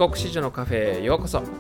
国子女のカフェへようこそ。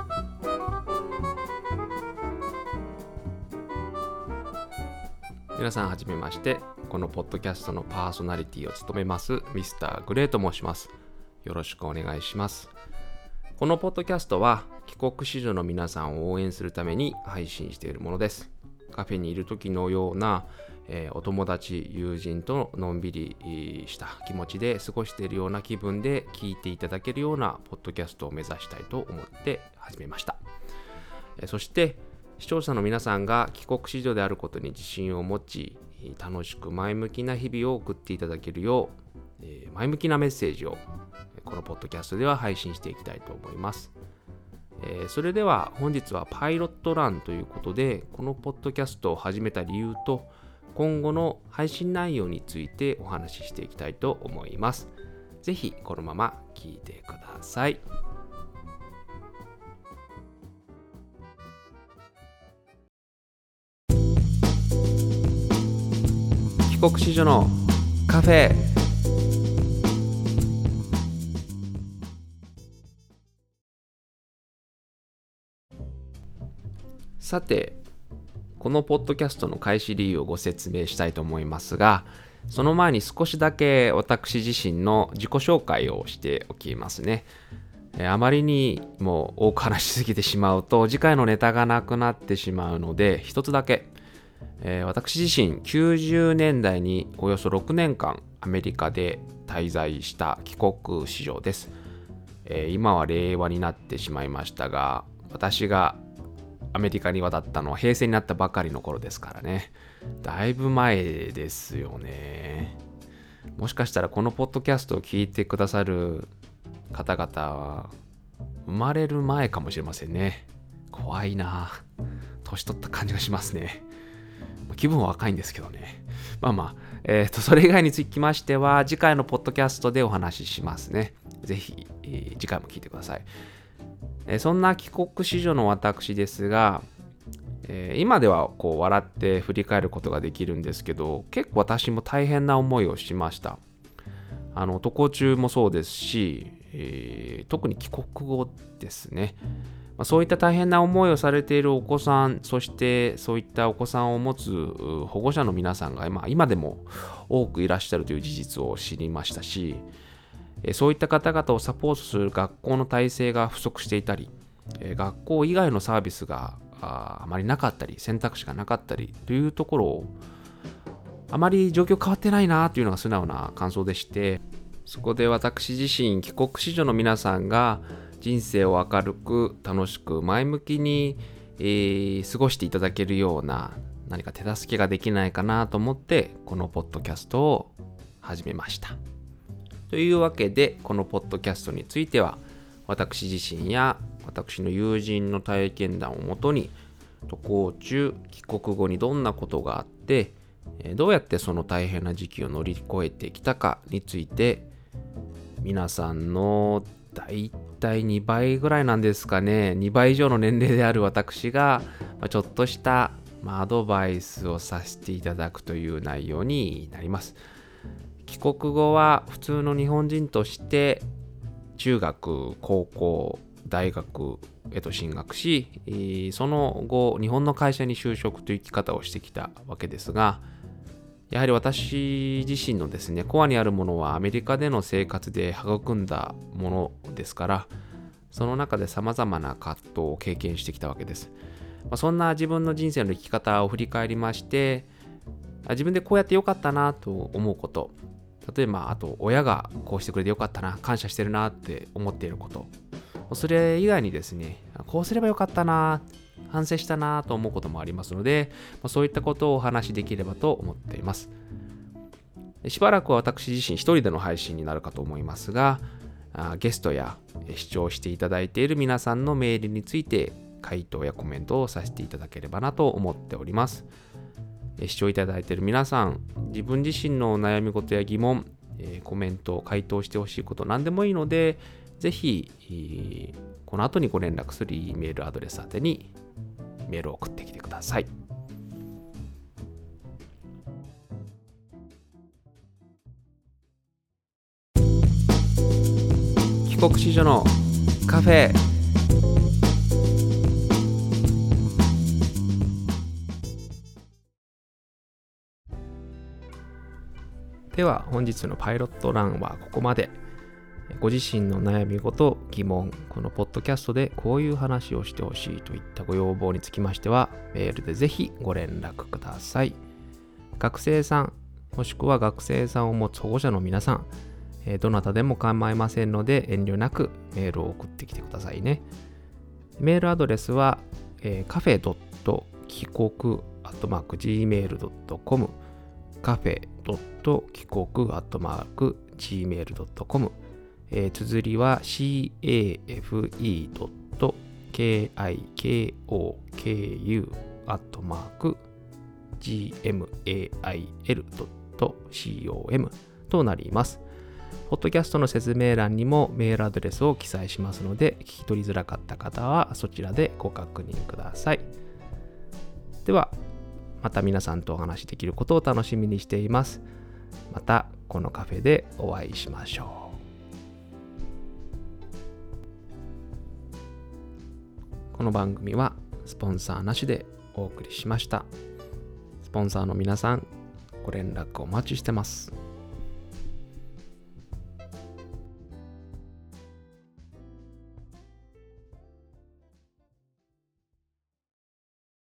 皆さんはじめまして。このポッドキャストのパーソナリティを務めますミスターグレーと申します。よろしくお願いします。このポッドキャストは帰国子女の皆さんを応援するために配信しているものです。カフェにいる時のような、お友達、友人とのんびりした気持ちで過ごしているような気分で聞いていただけるようなポッドキャストを目指したいと思って始めました。そして視聴者の皆さんが帰国子女であることに自信を持ち、楽しく前向きな日々を送っていただけるよう、前向きなメッセージをこのポッドキャストでは配信していきたいと思います。それでは本日はパイロットランということで、このポッドキャストを始めた理由と今後の配信内容についてお話ししていきたいと思います。ぜひこのまま聞いてください。帰国子女のカフェ。さて、このポッドキャストの開始理由をご説明したいと思いますが、その前に少しだけ私自身の自己紹介をしておきますね。あまりにも多く話しすぎてしまうと次回のネタがなくなってしまうので、一つだけ、私自身90年代におよそ6年間アメリカで滞在した帰国子女です。今は令和になってしまいましたが、私がアメリカに渡ったのは平成になったばかりの頃ですからね。だいぶ前ですよね。もしかしたらこのポッドキャストを聞いてくださる方々は生まれる前かもしれませんね。怖いな。年取った感じがしますね。気分は若いんですけどね。それ以外につきましては次回のポッドキャストでお話ししますね。ぜひ、次回も聞いてください。そんな帰国子女の私ですが、今ではこう笑って振り返ることができるんですけど、結構私も大変な思いをしました。渡航中もそうですし、特に帰国後ですね。そういった大変な思いをされているお子さん、そしてそういったお子さんを持つ保護者の皆さんが今でも多くいらっしゃるという事実を知りましたし、そういった方々をサポートする学校の体制が不足していたり、学校以外のサービスがあまりなかったり、選択肢がなかったりというところを、あまり状況変わってないなというのが素直な感想でして、そこで私自身帰国子女の皆さんが人生を明るく楽しく前向きに、過ごしていただけるような何か手助けができないかなと思ってこのポッドキャストを始めました。というわけで、このポッドキャストについては私自身や私の友人の体験談をもとに、渡航中帰国後にどんなことがあってどうやってその大変な時期を乗り越えてきたかについて、皆さんのだいたい2倍ぐらいなんですかね、2倍以上の年齢である私がちょっとしたアドバイスをさせていただくという内容になります。帰国後は普通の日本人として中学、高校、大学へと進学し、その後日本の会社に就職という生き方をしてきたわけですが、やはり私自身のですね、コアにあるものはアメリカでの生活で育んだものですから、その中で様々な葛藤を経験してきたわけです。そんな自分の人生の生き方を振り返りまして、自分でこうやってよかったなと思うこと、例えばあと親がこうしてくれてよかったな、感謝してるなって思っていること、それ以外にですね、こうすればよかったな、反省したなと思うこともありますので、そういったことをお話しできればと思っています。しばらくは私自身一人での配信になるかと思いますが、ゲストや視聴していただいている皆さんのメールについて回答やコメントをさせていただければなと思っております。視聴いただいている皆さん、自分自身の悩み事や疑問、コメント、回答してほしいこと何でもいいので、ぜひこの後にご連絡する E メールアドレス宛てにメールを送ってきてください。帰国子女のカフェ。では本日のパイロットランはここまで。ご自身の悩み事、疑問、このポッドキャストでこういう話をしてほしいといったご要望につきましては、メールでぜひご連絡ください。学生さん、もしくは学生さんを持つ保護者の皆さん、どなたでも構いませんので遠慮なくメールを送ってきてくださいね。メールアドレスは、カフェ帰国@gmail.com カフェ帰国@gmail.com 綴りは cafe.kiku@gmail.com となります。ポッドキャストの説明欄にもメールアドレスを記載しますので、聞き取りづらかった方はそちらでご確認ください。では、また皆さんとお話しできることを楽しみにしています。またこのカフェでお会いしましょう。この番組はスポンサーなしでお送りしました。スポンサーの皆さん、ご連絡お待ちしてます。